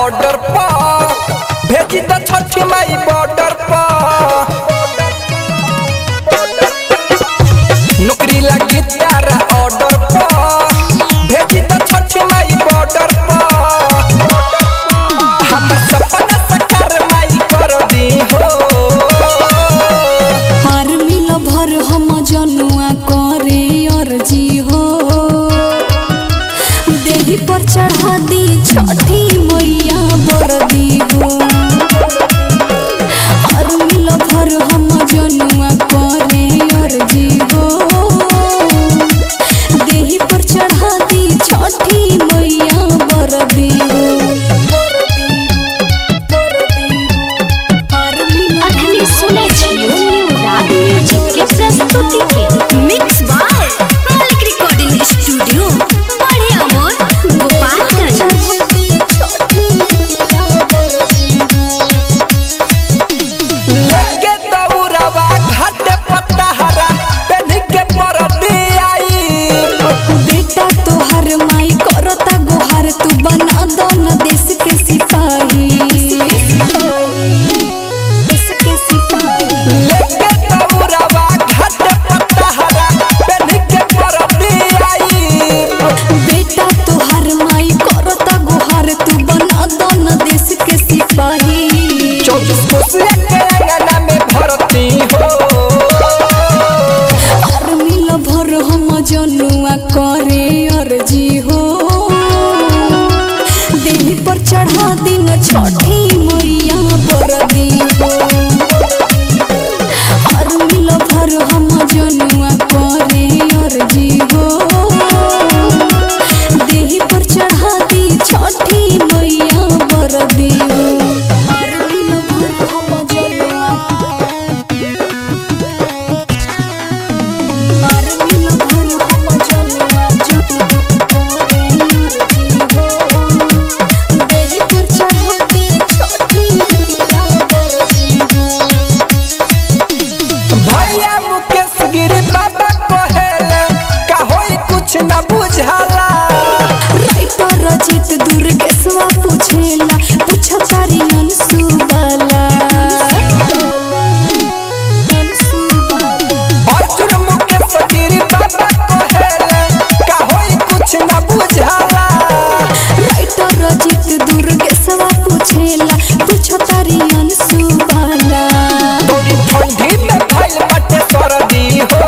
order पर भेजी तो छठी माई बॉर्डर पर नौकरी लगी तारा ऑर्डर पर भेजी तो छठी माई बॉर्डर पर हम सपना साकार माई कर दी हो हर मिल भर हम जनुआ करे अर्जी हो देही पर चढ़ा दी छठी मैया बरदी हो हर मिल भर हम जनुआ करे अर्जी हो देही पर चढ़ा दी छठी मैया बरदी हो अखनी सुने छियो राग म्यूजिक के प्रस्तुति के मिक्स बाय मालिक रिकॉर्डिंग स्टूडियो बड़े अमर गोपालगंज लेके दौड़वा घाट पत्ताहरा पेन के परदी आई बेटा तोहर माई करता गोहार तू बना दो न देश के सिपाही देश के सिपाही लेके दौड़वा घाट पत्ताहरा पेन के परदी आई बेटा तोहर माई करता गोहार तू बना दो न देश के सिपाही 24 कोसिया के अंगना में भरती हो हर मिल भर हम जनुआ करे अर्जी हो देही पर चढ़ा दिन छठी मैया बरदी हो हर मिल भर हम जनुआ करे अर्जी हो देही पर चढ़ा दी छठी मैया बरदी हो हर मिल भर हम जनुआ हर मिल भर हम जनुआ देही पर चढ़ा दी छठी मैया बरदी हो भैया मुकेश गिरी बाबा कहेले का होई कुछ न बुझाला राइटर रचित दुर्गेशवा पूछेला पूछा तारी अंशुबाला अर्जुन मुकेश गिरी बाबा कहेले का होई कुछ न बुझाला राइटर रचित दुर्गेशवा पूछेला पूछा तारी अंशुबाला तोरी ठंडी में भइल बटे सरदी हो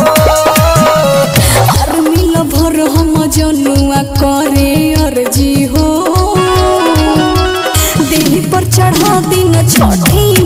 हर मिल भर हम जनुआ करे अर्जी हो देही पर चढ़ा दिन छठी